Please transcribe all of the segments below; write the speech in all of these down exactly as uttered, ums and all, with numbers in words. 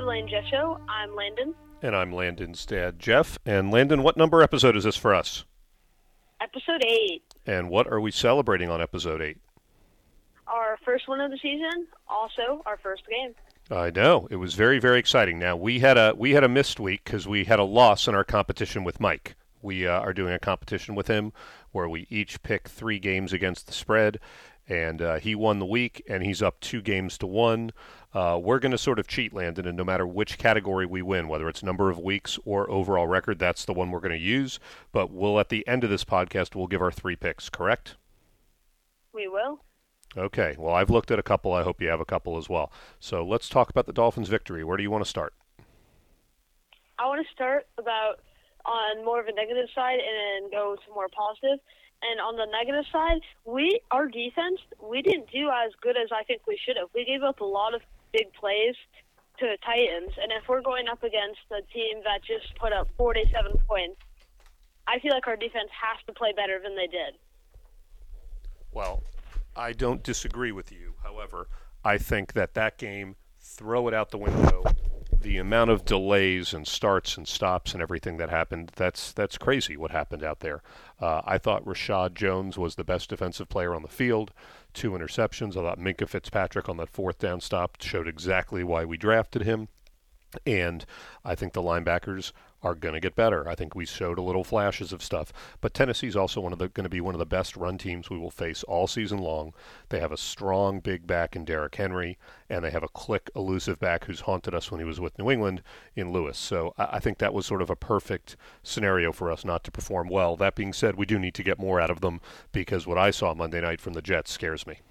Lane Jeff Show. I'm Landon. And I'm Landon's dad, Jeff. And Landon, what number episode is this for us? Episode eight. And what are we celebrating on episode eight? Our first win of the season, also our first game. I know. It was very, very exciting. Now, we had a we had a missed week because we had a loss in our competition with Mike. We uh, are doing a competition with him where we each pick three games against the spread, and uh, he won the week, and he's up two games to one. Uh, we're going to sort of cheat, Landon, and no matter which category we win, whether it's number of weeks or overall record, that's the one we're going to use. But we'll, at the end of this podcast, we'll give our three picks, correct? We will. Okay. Well, I've looked at a couple. I hope you have a couple as well. So let's talk about the Dolphins' victory. Where do you want to start? I want to start about on more of a negative side and then go to more positive. And on the negative side, we our defense, we didn't do as good as I think we should have. We gave up a lot of big plays to the Titans, and if we're going up against a team that just put up forty-seven points, I feel like our defense has to play better than they did. Well, I don't disagree with you. However, I think that that game, throw it out the window. The amount of delays and starts and stops and everything that happened, that's that's crazy what happened out there. Uh, I thought Rashad Jones was the best defensive player on the field. Two interceptions. I thought Minkah Fitzpatrick on that fourth down stop showed exactly why we drafted him. And I think the linebackers are going to get better. I think we showed a little flashes of stuff. But Tennessee's also one of the going to be one of the best run teams we will face all season long. They have a strong big back in Derrick Henry, and they have a quick, elusive back who's haunted us when he was with New England in Lewis. So I, I think that was sort of a perfect scenario for us not to perform well. That being said, we do need to get more out of them because what I saw Monday night from the Jets scares me.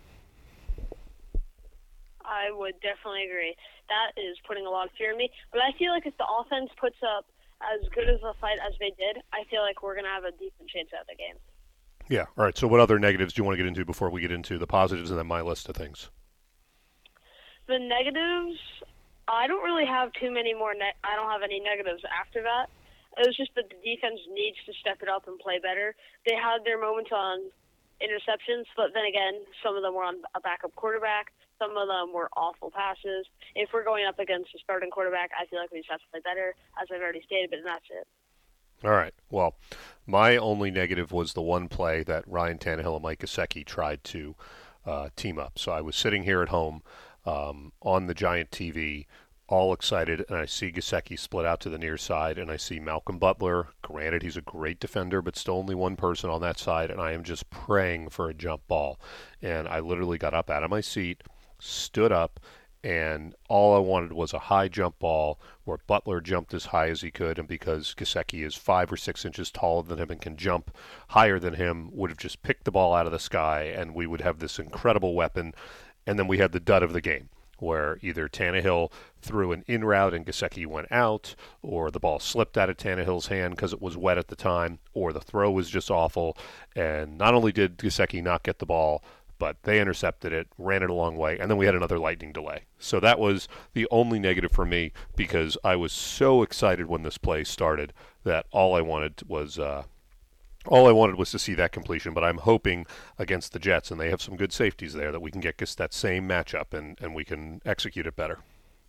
I would definitely agree. That is putting a lot of fear in me. But I feel like if the offense puts up as good as a fight as they did, I feel like we're going to have a decent chance at the game. Yeah. All right. So what other negatives do you want to get into before we get into the positives and then my list of things? The negatives, I don't really have too many more. Ne- I don't have any negatives after that. It was just that the defense needs to step it up and play better. They had their moments on interceptions, but then again, some of them were on a backup quarterback. Some of them were awful passes. If we're going up against a starting quarterback, I feel like we just have to play better, as I've already stated, but that's it. All right. Well, my only negative was the one play that Ryan Tannehill and Mike Gesicki tried to uh, team up. So I was sitting here at home um, on the giant T V, all excited, and I see Gesicki split out to the near side, and I see Malcolm Butler. Granted, he's a great defender, but still only one person on that side, and I am just praying for a jump ball. And I literally got up out of my seat, stood up, and all I wanted was a high jump ball where Butler jumped as high as he could, and because Gesicki is five or six inches taller than him and can jump higher than him, would have just picked the ball out of the sky, and we would have this incredible weapon. And then we had the dud of the game, where either Tannehill threw an in route and Gesicki went out, or the ball slipped out of Tannehill's hand because it was wet at the time, or the throw was just awful. And not only did Gesicki not get the ball, but they intercepted it, ran it a long way, and then we had another lightning delay. So that was the only negative for me because I was so excited when this play started that all I wanted was uh, all I wanted was to see that completion. But I'm hoping against the Jets, and they have some good safeties there, that we can get that same matchup and, and we can execute it better.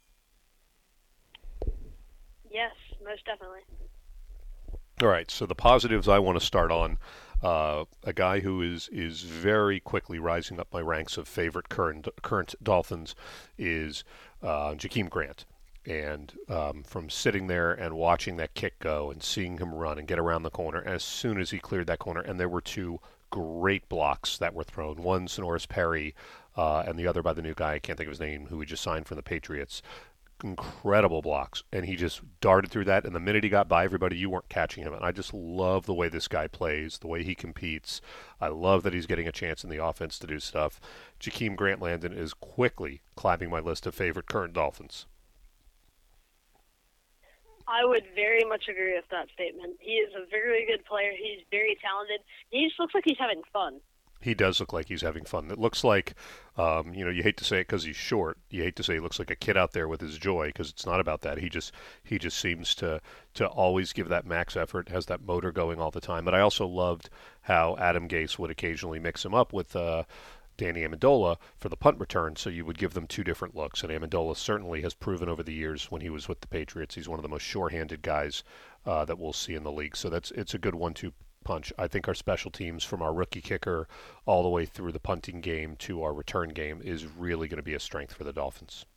Yes, most definitely. All right, so the positives I want to start on. Uh, a guy who is, is very quickly rising up my ranks of favorite current current Dolphins is uh, Jakeem Grant. And um, from sitting there and watching that kick go and seeing him run and get around the corner, as soon as he cleared that corner, and there were two great blocks that were thrown. One, Sonoris Perry, uh, and the other by the new guy, I can't think of his name, who we just signed from the Patriots. Incredible blocks, and he just darted through that, and the minute he got by everybody, you weren't catching him. And I just love the way this guy plays, the way he competes. I love that he's getting a chance in the offense to do stuff. Jakeem Grant Landon is quickly climbing my list of favorite current Dolphins. I would very much agree with that statement. He is a very good player. He's very talented. He just looks like he's having fun. He does look like he's having fun. It looks like, um, you know, you hate to say it because he's short. You hate to say he looks like a kid out there with his joy because it's not about that. He just he just seems to to always give that max effort, has that motor going all the time. But I also loved how Adam Gase would occasionally mix him up with uh, Danny Amendola for the punt return, so you would give them two different looks. And Amendola certainly has proven over the years when he was with the Patriots, he's one of the most sure-handed guys uh, that we'll see in the league. So that's it's a good one-two punch. I think our special teams, from our rookie kicker all the way through the punting game to our return game, is really going to be a strength for the Dolphins.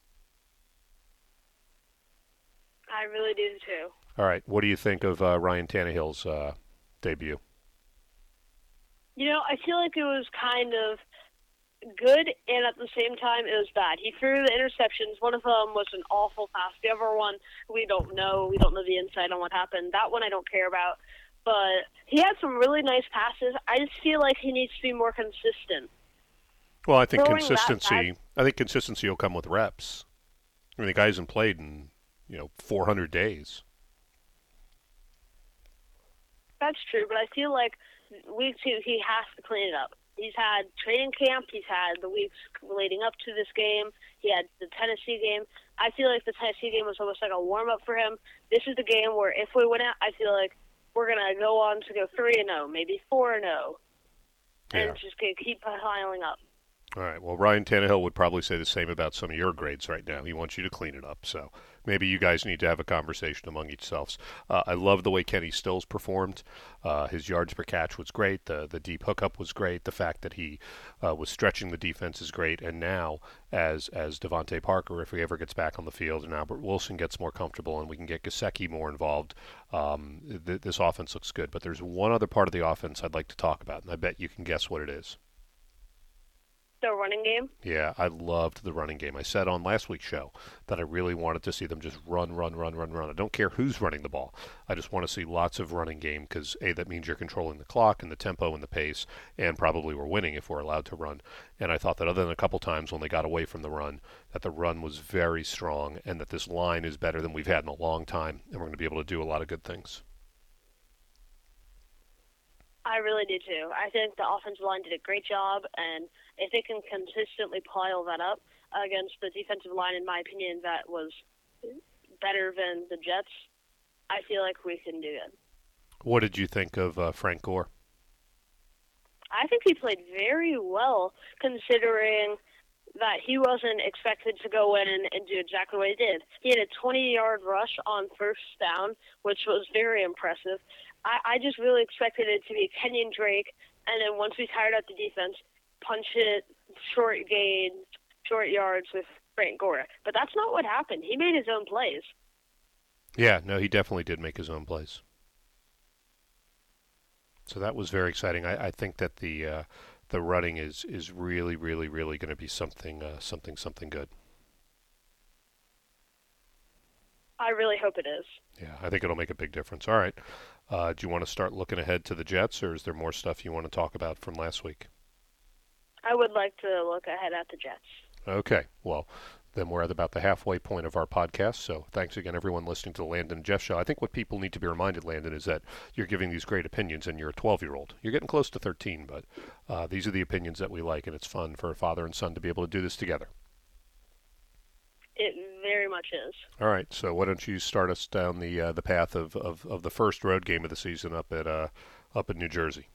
I really do too. All right, what do you think of uh, Ryan Tannehill's uh, debut? You know, I feel like it was kind of good, and at the same time, it was bad. He threw the interceptions. One of them was an awful pass. The other one, we don't know. We don't know the insight on what happened. That one I don't care about. But he had some really nice passes. I just feel like he needs to be more consistent. Well, I think Throwing consistency. I think consistency will come with reps. I mean, the guy hasn't played in you know four hundred days. That's true, but I feel like week two he has to clean it up. He's had training camp. He's had the weeks leading up to this game. He had the Tennessee game. I feel like the Tennessee game was almost like a warm-up for him. This is the game where if we win it, I feel like we're going to go on to go three and oh, maybe four and oh, and Yeah. just gonna keep piling up. All right. Well, Ryan Tannehill would probably say the same about some of your grades right now. He wants you to clean it up. So maybe you guys need to have a conversation among yourselves. Uh, I love the way Kenny Stills performed. Uh, his yards per catch was great. The the deep hookup was great. The fact that he uh, was stretching the defense is great. And now, as as Devontae Parker, if he ever gets back on the field and Albert Wilson gets more comfortable and we can get Gesicki more involved, um, th- this offense looks good. But there's one other part of the offense I'd like to talk about, and I bet you can guess what it is. The running game. Yeah, I loved the running game. I said on last week's show that I really wanted to see them just run, run, run, run, run. I don't care who's running the ball. I just want to see lots of running game because, A, that means you're controlling the clock and the tempo and the pace, and probably we're winning if we're allowed to run. And I thought that other than a couple times when they got away from the run, that the run was very strong and that this line is better than we've had in a long time, and we're going to be able to do a lot of good things. I really do too. I think the offensive line did a great job, and if they can consistently pile that up against the defensive line, in my opinion, that was better than the Jets, I feel like we can do it. What did you think of uh, Frank Gore? I think he played very well, considering that he wasn't expected to go in and, and do exactly what he did. He had a twenty-yard rush on first down, which was very impressive. I, I just really expected it to be Kenyon Drake, and then once we tired out the defense, punch it, short gain, short yards with Frank Gore. But that's not what happened. He made his own plays. Yeah, no, he definitely did make his own plays. So that was very exciting. I, I think that the uh, the running is, is really, really, really going to be something, uh, something, something good. I really hope it is. Yeah, I think it'll make a big difference. All right. Uh, do you want to start looking ahead to the Jets, or is there more stuff you want to talk about from last week? I would like to look ahead at the Jets. Okay. Well, then we're at about the halfway point of our podcast. So thanks again, everyone listening to the Landon and Jeff Show. I think what people need to be reminded, Landon, is that you're giving these great opinions, and you're a twelve-year-old. You're getting close to thirteen, but uh, these are the opinions that we like, and it's fun for a father and son to be able to do this together. It very much is. All right, so why don't you start us down the uh, the path of, of, of the first road game of the season up at uh, up in New Jersey?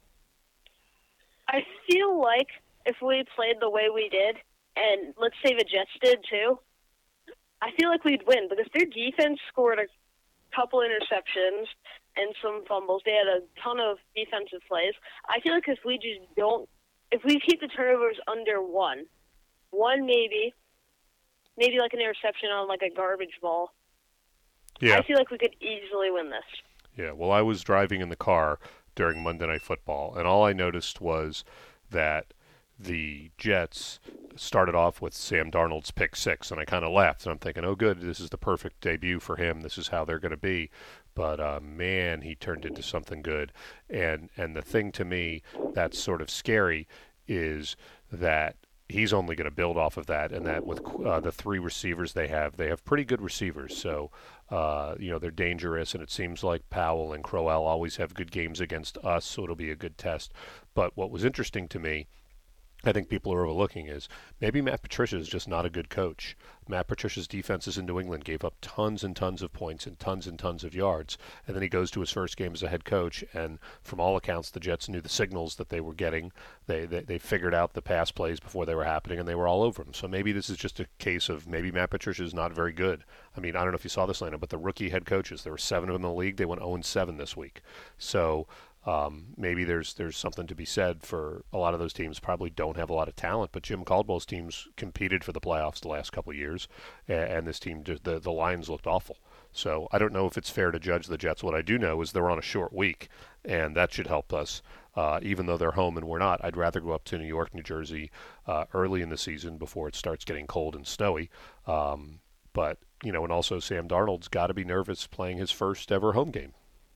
I feel like if we played the way we did, and let's say the Jets did too, I feel like we'd win because their defense scored a couple interceptions and some fumbles. They had a ton of defensive plays. I feel like if we just don't, if we keep the turnovers under one, one maybe, maybe like an interception on like a garbage ball, Yeah. I feel like we could easily win this. Yeah, well, I was driving in the car during Monday Night Football, and all I noticed was that the Jets started off with Sam Darnold's pick six, and I kind of laughed, and I'm thinking, oh, good, this is the perfect debut for him. This is how they're going to be. But, uh, man, he turned into something good. And, and the thing to me that's sort of scary is that he's only going to build off of that, and that with uh, the three receivers they have, they have pretty good receivers. So, uh, you know, they're dangerous, and it seems like Powell and Crowell always have good games against us, so it'll be a good test. But what was interesting to me I think people are overlooking is maybe Matt Patricia is just not a good coach. Matt Patricia's defenses in New England gave up tons and tons of points and tons and tons of yards, and then he goes to his first game as a head coach, and from all accounts, the Jets knew the signals that they were getting. They they, they figured out the pass plays before they were happening, and they were all over him. So maybe this is just a case of maybe Matt Patricia is not very good. I mean, I don't know if you saw this, Lana, but the rookie head coaches, there were seven of them in the league. They went oh and seven this week. So Um, maybe there's there's something to be said for a lot of those teams probably don't have a lot of talent, but Jim Caldwell's teams competed for the playoffs the last couple of years, and, and this team, just, the, the Lions looked awful. So I don't know if it's fair to judge the Jets. What I do know is they're on a short week, and that should help us, uh, even though they're home and we're not. I'd rather go up to New York, New Jersey uh, early in the season before it starts getting cold and snowy. Um, but, you know, and also Sam Darnold's got to be nervous playing his first ever home game.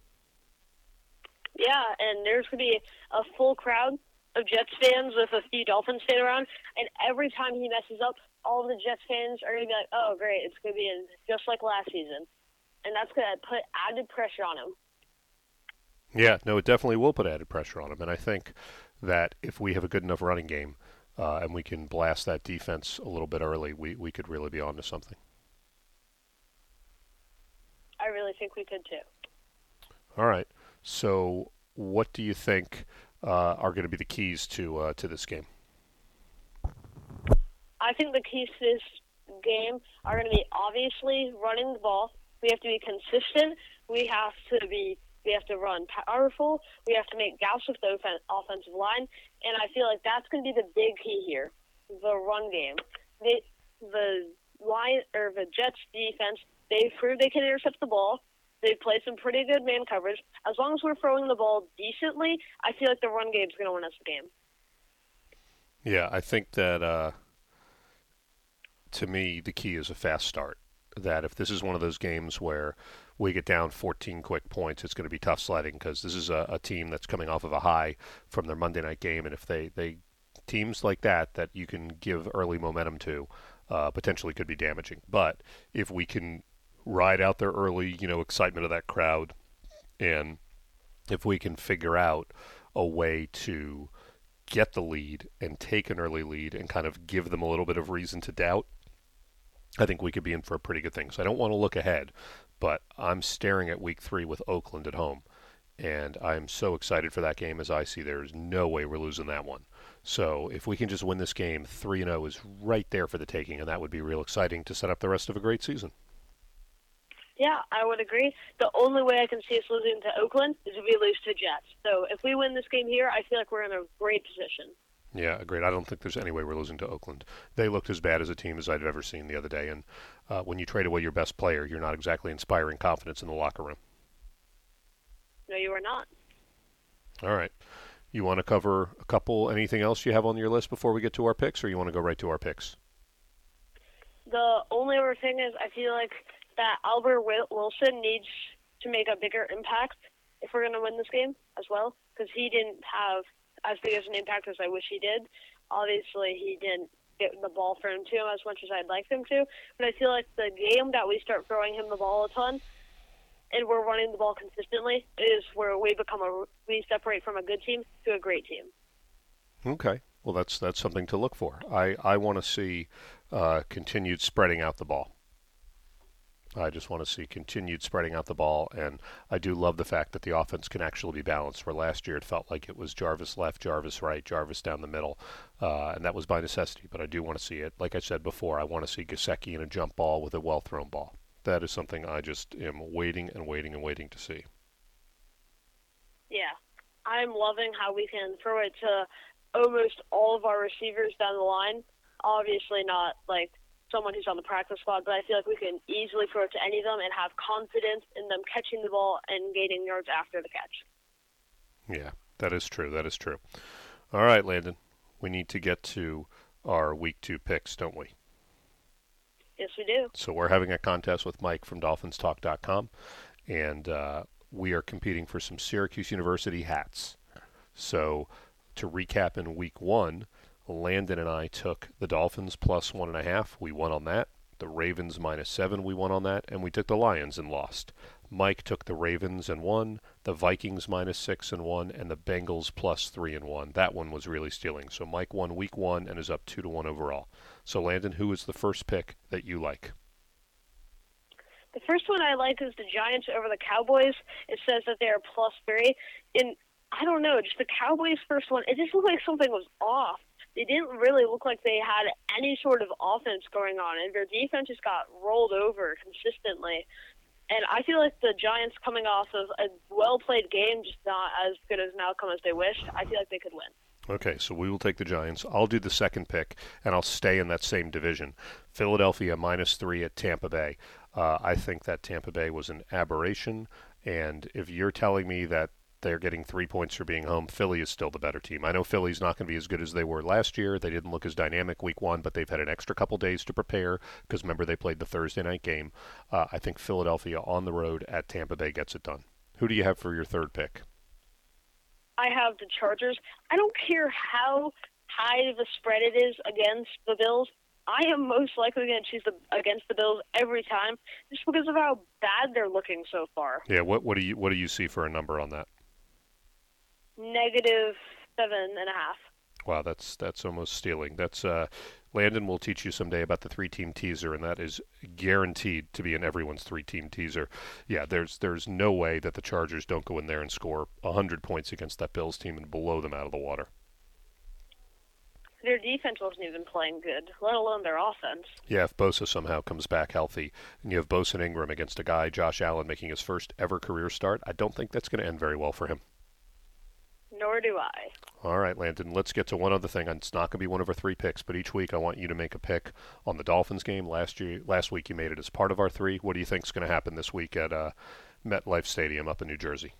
Yeah, and there's going to be a full crowd of Jets fans with a few Dolphins fans around, and every time he messes up, all of the Jets fans are going to be like, oh, great, it's going to be just like last season. And that's going to put added pressure on him. Yeah, no, it definitely will put added pressure on him, and I think that if we have a good enough running game uh, and we can blast that defense a little bit early, we, we could really be on to something. I really think we could, too. All right. So what do you think uh, are going to be the keys to uh, to this game? I think the keys to this game are going to be obviously running the ball. We have to be consistent. We have to be we have to run powerful. We have to make gaps with the offensive line, and I feel like that's going to be the big key here, the run game. They, the line or the Jets defense, they've proved they can intercept the ball. They've played some pretty good man coverage. As long as we're throwing the ball decently, I feel like the run game's going to win us the game. Yeah, I think that, uh, to me, the key is a fast start. That if this is one of those games where we get down fourteen quick points, it's going to be tough sledding because this is a, a team that's coming off of a high from their Monday night game. And if they, they teams like that that you can give early momentum to uh, potentially could be damaging. But if we can ride out their early, you know, excitement of that crowd, and if we can figure out a way to get the lead and take an early lead and kind of give them a little bit of reason to doubt, I think we could be in for a pretty good thing. So I don't want to look ahead, but I'm staring at week three with Oakland at home, and I'm so excited for that game. As I see, there's no way we're losing that one. So if we can just win this game, three and oh is right there for the taking, and that would be real exciting to set up the rest of a great season. Yeah, I would agree. The only way I can see us losing to Oakland is if we lose to Jets. So if we win this game here, I feel like we're in a great position. Yeah, agreed. I don't think there's any way we're losing to Oakland. They looked as bad as a team as I've ever seen the other day. And uh, when you trade away your best player, you're not exactly inspiring confidence in the locker room. No, you are not. All right. You want to cover a couple, anything else you have on your list before we get to our picks, or you want to go right to our picks? The only other thing is I feel like that Albert Wilson needs to make a bigger impact if we're going to win this game as well, because he didn't have as big as an impact as I wish he did. Obviously, he didn't get the ball thrown to him as much as I'd like him to, but I feel like the game that we start throwing him the ball a ton and we're running the ball consistently is where we become a we separate from a good team to a great team. Okay. Well, that's that's something to look for. I, I want to see uh, continued spreading out the ball. I just want to see continued spreading out the ball, and I do love the fact that the offense can actually be balanced, where last year it felt like it was Jarvis left, Jarvis right, Jarvis down the middle, uh, and that was by necessity, but I do want to see it. Like I said before, I want to see Gesicki in a jump ball with a well-thrown ball. That is something I just am waiting and waiting and waiting to see. Yeah. I'm loving how we can throw it to almost all of our receivers down the line. Obviously not, like, someone who's on the practice squad, but I feel like we can easily throw it to any of them and have confidence in them catching the ball and gaining yards after the catch. Yeah, that is true. That is true. All right, Landon, we need to get to our week two picks, don't we? Yes, we do. So we're having a contest with Mike from Dolphins Talk dot com, and uh, we are competing for some Syracuse University hats. So to recap, in week one, Landon and I took the Dolphins plus one and a half. We won on that. The Ravens minus seven, we won on that. And we took the Lions and lost. Mike took the Ravens and won, the Vikings minus six and one, and the Bengals plus three and one. That one was really stealing. So Mike won week one and is up two to one overall. So Landon, who is the first pick that you like? The first one I like is the Giants over the Cowboys. It says that they are plus three. And I don't know, just the Cowboys' first one, it just looked like something was off. They didn't really look like they had any sort of offense going on, and their defense just got rolled over consistently. And I feel like the Giants coming off of a well-played game, just not as good as an outcome as they wished, I feel like they could win. Okay, so we will take the Giants. I'll do the second pick, and I'll stay in that same division. Philadelphia minus three at Tampa Bay. Uh, I think that Tampa Bay was an aberration, and if you're telling me that they're getting three points for being home, Philly is still the better team. I know Philly's not going to be as good as they were last year. They didn't look as dynamic week one, but they've had an extra couple days to prepare because remember they played the Thursday night game. Uh, I think Philadelphia on the road at Tampa Bay gets it done. Who do you have for your third pick? I have the Chargers. I don't care how high of a spread it is against the Bills. I am most likely going to choose the, against the Bills every time, just because of how bad they're looking so far. Yeah, what what do you what do you see for a number on that? Negative seven and a half. Wow, that's that's almost stealing. That's uh, Landon will teach you someday about the three-team teaser, and that is guaranteed to be in everyone's three-team teaser. Yeah, there's there's no way that the Chargers don't go in there and score one hundred points against that Bills team and blow them out of the water. Their defense wasn't even playing good, let alone their offense. Yeah, if Bosa somehow comes back healthy, and you have Bosa and Ingram against a guy, Josh Allen, making his first ever career start, I don't think that's going to end very well for him. Nor do I. All right, Landon, let's get to one other thing. It's not going to be one of our three picks, but each week I want you to make a pick on the Dolphins game. Last year, last week you made it as part of our three. What do you think is going to happen this week at uh, MetLife Stadium up in New Jersey?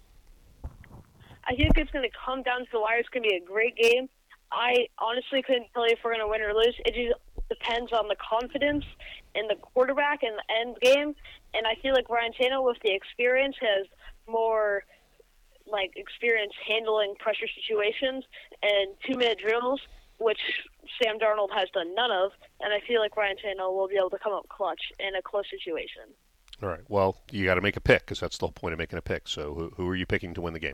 I think it's going to come down to the wire. It's going to be a great game. I honestly couldn't tell you if we're going to win or lose. It just depends on the confidence in the quarterback in the end game. And I feel like Ryan Tannehill, with the experience, has more like experience handling pressure situations and two-minute drills, which Sam Darnold has done none of. And I feel like Ryan Tannehill will be able to come up clutch in a close situation. All right. Well, you got to make a pick because that's the whole point of making a pick. So who, who are you picking to win the game?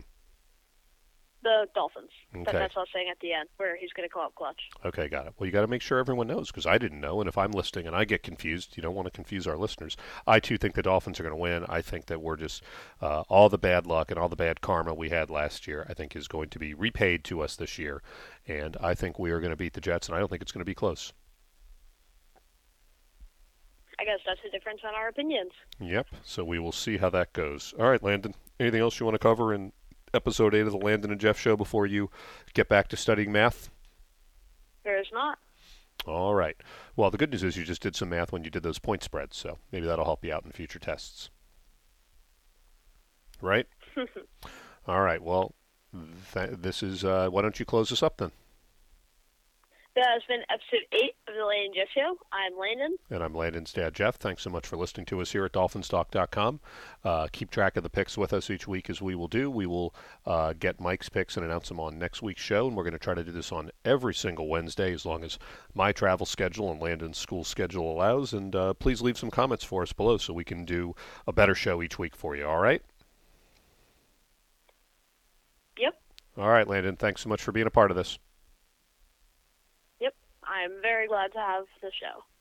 The Dolphins. Okay. But that's what I was saying at the end, where he's going to come up clutch. Okay, got it. Well, you got to make sure everyone knows because I didn't know, and if I'm listening and I get confused, you don't want to confuse our listeners. I too think the Dolphins are going to win. I think that we're just uh, all the bad luck and all the bad karma we had last year, I think, is going to be repaid to us this year, and I think we are going to beat the Jets, and I don't think it's going to be close. I guess that's the difference on our opinions. Yep. So we will see how that goes. All right, Landon. Anything else you want to cover in episode eight of the Landon and Jeff Show before you get back to studying math? There is not. All right. Well, the good news is you just did some math when you did those point spreads, so maybe that'll help you out in future tests. Right? All right. Well, th- this is, uh, why don't you close this up then? That has been episode eight of the Landon and Jeff Show. I'm Landon. And I'm Landon's dad, Jeff. Thanks so much for listening to us here at Dolphins Talk dot com. Uh, keep track of the picks with us each week as we will do. We will uh, get Mike's picks and announce them on next week's show, and we're going to try to do this on every single Wednesday as long as my travel schedule and Landon's school schedule allows. And uh, please leave some comments for us below so we can do a better show each week for you, all right? Yep. All right, Landon. Thanks so much for being a part of this. I'm very glad to have the show.